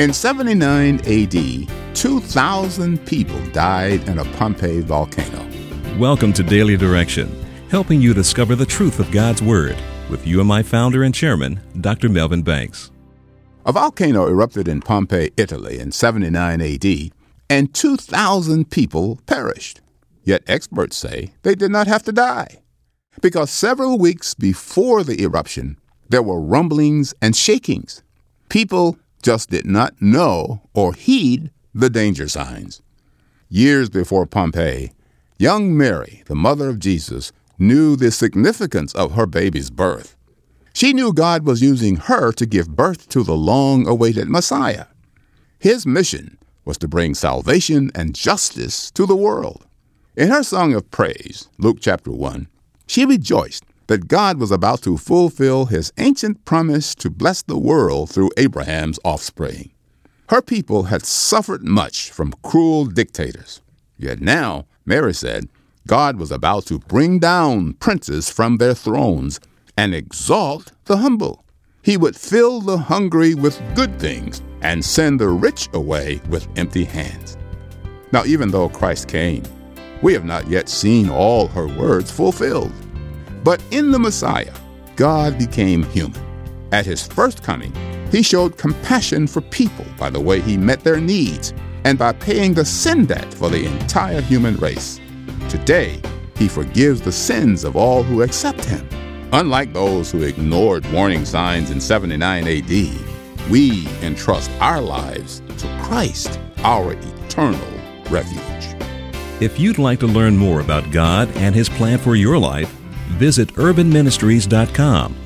In 79 AD, 2,000 people died in a Pompeii volcano. Welcome to Daily Direction, helping you discover the truth of God's Word with UMI founder and chairman, Dr. Melvin Banks. A volcano erupted in Pompeii, Italy in 79 AD, and 2,000 people perished. Yet experts say they did not have to die, because several weeks before the eruption, there were rumblings and shakings. People just did not know or heed the danger signs. Years before Pompeii, young Mary, the mother of Jesus, knew the significance of her baby's birth. She knew God was using her to give birth to the long-awaited Messiah. His mission was to bring salvation and justice to the world. In her song of praise, Luke chapter 1, she rejoiced that God was about to fulfill his ancient promise to bless the world through Abraham's offspring. Her people had suffered much from cruel dictators. Yet now, Mary said, God was about to bring down princes from their thrones and exalt the humble. He would fill the hungry with good things and send the rich away with empty hands. Now, even though Christ came, we have not yet seen all her words fulfilled. But in the Messiah, God became human. At his first coming, he showed compassion for people by the way he met their needs and by paying the sin debt for the entire human race. Today, he forgives the sins of all who accept him. Unlike those who ignored warning signs in 79 AD, we entrust our lives to Christ, our eternal refuge. If you'd like to learn more about God and his plan for your life, visit urbanministries.com